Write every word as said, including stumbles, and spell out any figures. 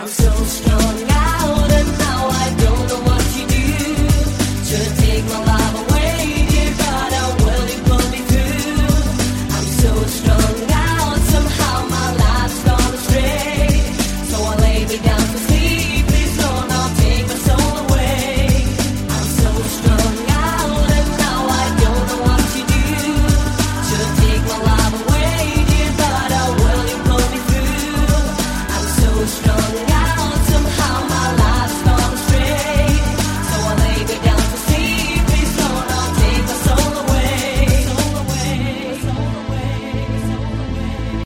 I'm so strung out and now I don't know what to do. Should take my life away, dear God, how will you pull me through? I'm so strung